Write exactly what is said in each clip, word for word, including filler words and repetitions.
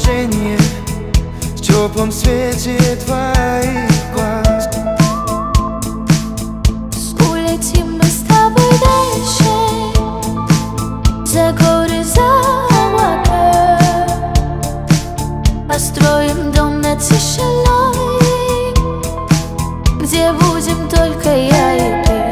отражение в теплом свете твоих глаз. Улетим мы с тобой дальше, за горы, за облака. Построим дом над тишиной, где будем только я и ты.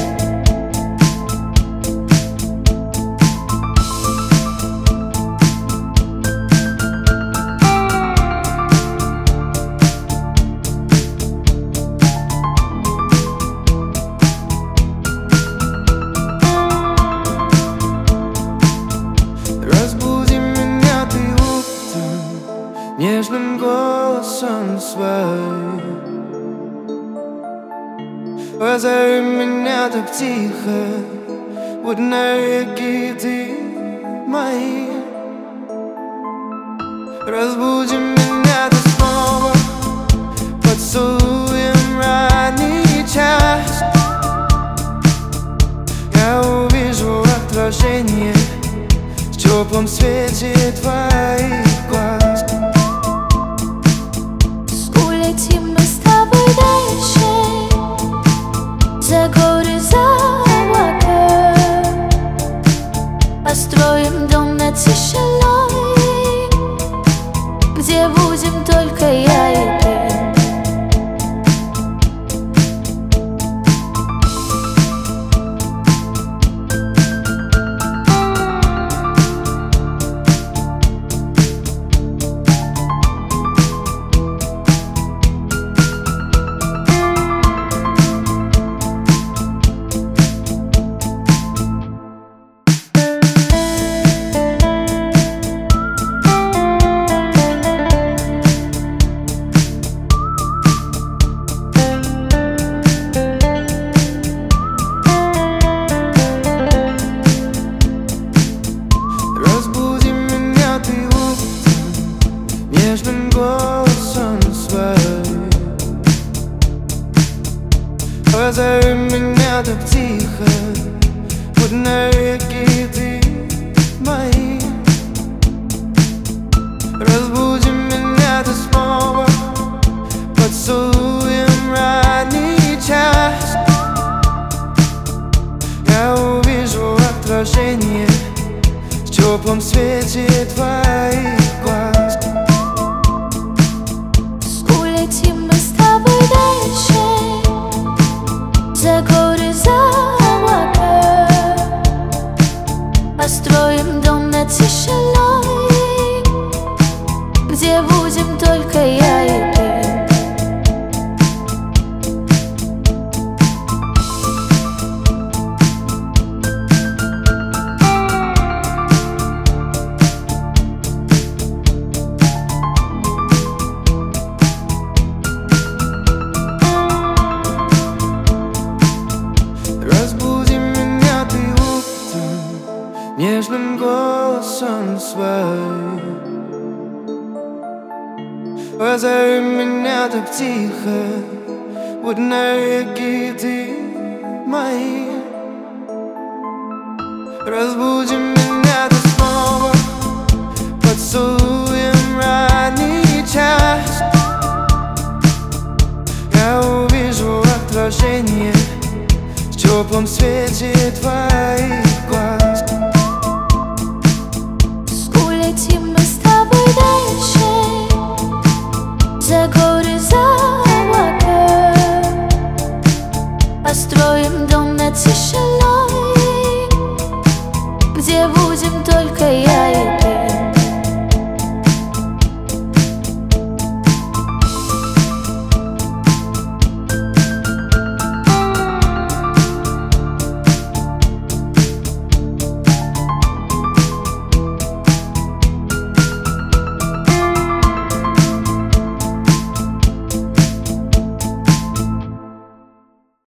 Разбуди меня ты утром нежным голосом своим. Позови меня так тихо, будь навеки ты мои. Разбуди меня ты снова поцелуем ранний час. Я увижу отражение в теплом свете твоих глаз. Улетим мы с тобой дальше, за горы, за облака. Построим дом над тишиной, где будем только я и ты. Нежным голосом своим позови меня так тихо, будь навеки ты мои. Разбуди меня ты снова поцелуем ранний час. Я увижу отражение в теплом свете твоих глаз. Улетим мы с тобой дальше, за горы, за облака. Построим дом над тишиной, где будем только я и ты. Разбуди меня ты утром нежным голосом своим. Позови меня так тихо, будь навеки ты мои. Разбуди меня ты снова поцелуем ранний час. Я увижу отражение в теплом свете твоих